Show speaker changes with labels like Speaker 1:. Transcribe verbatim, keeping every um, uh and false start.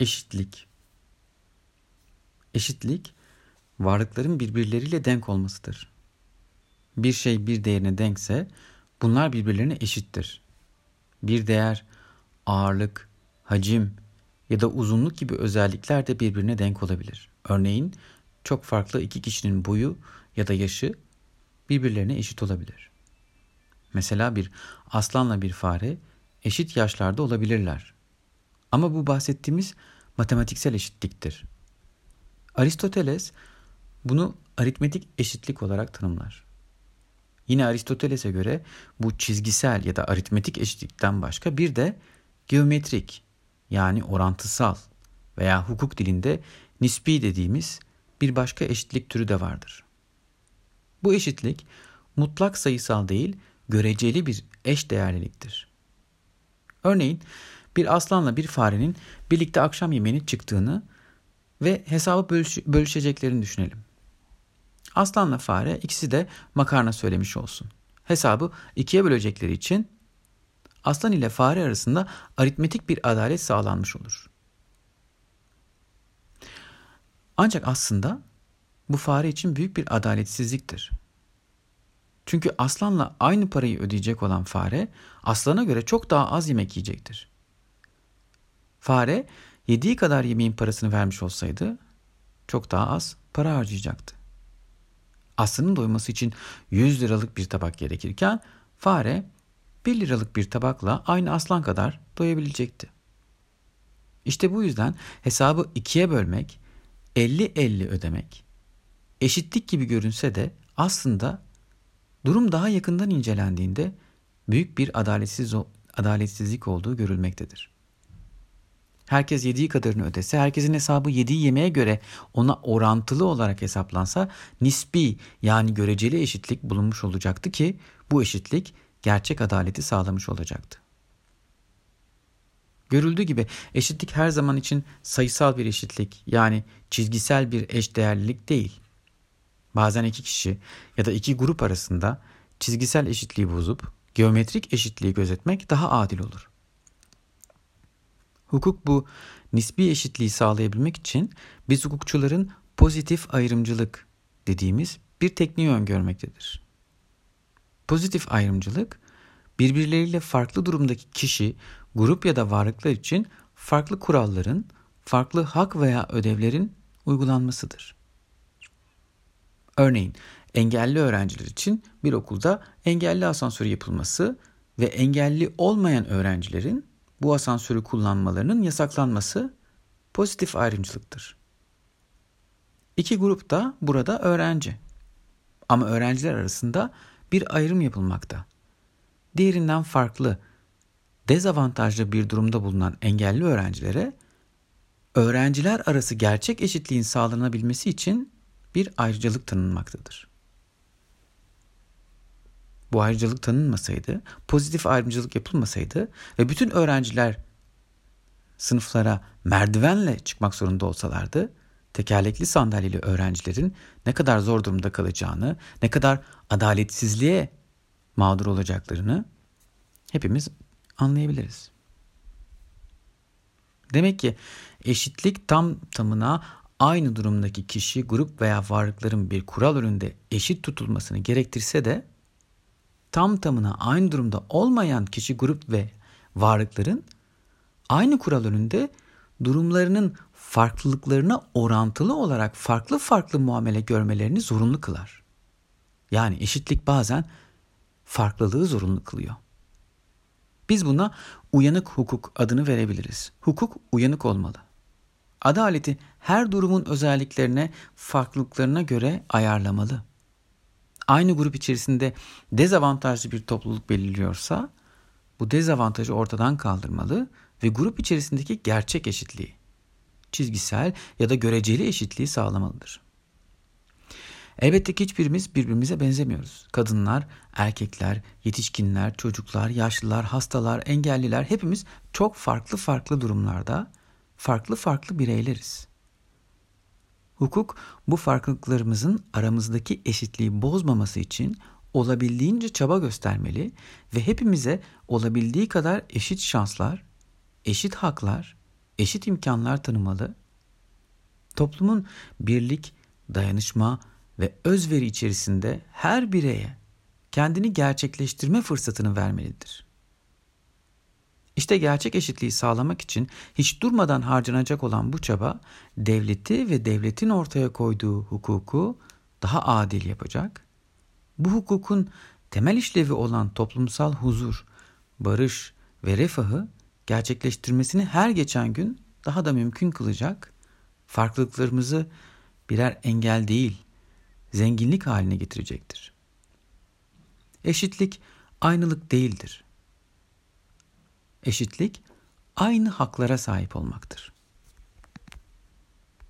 Speaker 1: Eşitlik. Eşitlik, varlıkların birbirleriyle denk olmasıdır. Bir şey bir değerine denkse bunlar birbirlerine eşittir. Bir değer, ağırlık, hacim ya da uzunluk gibi özellikler de birbirine denk olabilir. Örneğin çok farklı iki kişinin boyu ya da yaşı birbirlerine eşit olabilir. Mesela bir aslanla bir fare eşit yaşlarda olabilirler. Ama bu bahsettiğimiz matematiksel eşitliktir. Aristoteles bunu aritmetik eşitlik olarak tanımlar. Yine Aristoteles'e göre bu çizgisel ya da aritmetik eşitlikten başka bir de geometrik yani orantısal veya hukuk dilinde nispi dediğimiz bir başka eşitlik türü de vardır. Bu eşitlik mutlak sayısal değil, göreceli bir eşdeğerliliktir. Örneğin bir aslanla bir farenin birlikte akşam yemeğine çıktığını ve hesabı bölüş- bölüşeceklerini düşünelim. Aslanla fare ikisi de makarna söylemiş olsun. Hesabı ikiye bölecekleri için aslan ile fare arasında aritmetik bir adalet sağlanmış olur. Ancak aslında bu fare için büyük bir adaletsizliktir. Çünkü aslanla aynı parayı ödeyecek olan fare aslana göre çok daha az yemek yiyecektir. Fare yediği kadar yemeğin parasını vermiş olsaydı çok daha az para harcayacaktı. Aslanın doyması için yüz liralık bir tabak gerekirken fare bir liralık bir tabakla aynı aslan kadar doyabilecekti. İşte bu yüzden hesabı ikiye bölmek, elli elli ödemek, eşitlik gibi görünse de aslında durum daha yakından incelendiğinde büyük bir adaletsiz, adaletsizlik olduğu görülmektedir. Herkes yediği kadarını ödese, herkesin hesabı yediği yemeğe göre ona orantılı olarak hesaplansa nispi yani göreceli eşitlik bulunmuş olacaktı ki bu eşitlik gerçek adaleti sağlamış olacaktı. Görüldüğü gibi eşitlik her zaman için sayısal bir eşitlik yani çizgisel bir eşdeğerlilik değil. Bazen iki kişi ya da iki grup arasında çizgisel eşitliği bozup geometrik eşitliği gözetmek daha adil olur. Hukuk bu nispi eşitliği sağlayabilmek için biz hukukçuların pozitif ayrımcılık dediğimiz bir tekniği öngörmektedir. Pozitif ayrımcılık birbirleriyle farklı durumdaki kişi, grup ya da varlıklar için farklı kuralların, farklı hak veya ödevlerin uygulanmasıdır. Örneğin engelli öğrenciler için bir okulda engelli asansörü yapılması ve engelli olmayan öğrencilerin bu asansörü kullanmalarının yasaklanması pozitif ayrımcılıktır. İki grup da burada öğrenci. Ama öğrenciler arasında bir ayrım yapılmakta. Diğerinden farklı, dezavantajlı bir durumda bulunan engelli öğrencilere öğrenciler arası gerçek eşitliğin sağlanabilmesi için bir ayrıcalık tanınmaktadır. Bu ayrıcalık tanınmasaydı, pozitif ayrımcılık yapılmasaydı ve bütün öğrenciler sınıflara merdivenle çıkmak zorunda olsalardı, tekerlekli sandalyeli öğrencilerin ne kadar zor durumda kalacağını, ne kadar adaletsizliğe mağdur olacaklarını hepimiz anlayabiliriz. Demek ki eşitlik tam tamına aynı durumdaki kişi, grup veya varlıkların bir kural önünde eşit tutulmasını gerektirse de tam tamına aynı durumda olmayan kişi, grup ve varlıkların aynı kural önünde durumlarının farklılıklarına orantılı olarak farklı farklı muamele görmelerini zorunlu kılar. Yani eşitlik bazen farklılığı zorunlu kılıyor. Biz buna uyanık hukuk adını verebiliriz. Hukuk uyanık olmalı. Adaleti her durumun özelliklerine, farklılıklarına göre ayarlamalı. Aynı grup içerisinde dezavantajlı bir topluluk belirliyorsa bu dezavantajı ortadan kaldırmalı ve grup içerisindeki gerçek eşitliği, çizgisel ya da göreceli eşitliği sağlamalıdır. Elbette ki hiçbirimiz birbirimize benzemiyoruz. Kadınlar, erkekler, yetişkinler, çocuklar, yaşlılar, hastalar, engelliler hepimiz çok farklı farklı durumlarda farklı farklı bireyleriz. Hukuk bu farklılıklarımızın aramızdaki eşitliği bozmaması için olabildiğince çaba göstermeli ve hepimize olabildiği kadar eşit şanslar, eşit haklar, eşit imkanlar tanımalı, toplumun birlik, dayanışma ve özveri içerisinde her bireye kendini gerçekleştirme fırsatını vermelidir. İşte gerçek eşitliği sağlamak için hiç durmadan harcanacak olan bu çaba, devleti ve devletin ortaya koyduğu hukuku daha adil yapacak, bu hukukun temel işlevi olan toplumsal huzur, barış ve refahı gerçekleştirmesini her geçen gün daha da mümkün kılacak, farklılıklarımızı birer engel değil, zenginlik haline getirecektir. Eşitlik aynılık değildir. Eşitlik aynı haklara sahip olmaktır.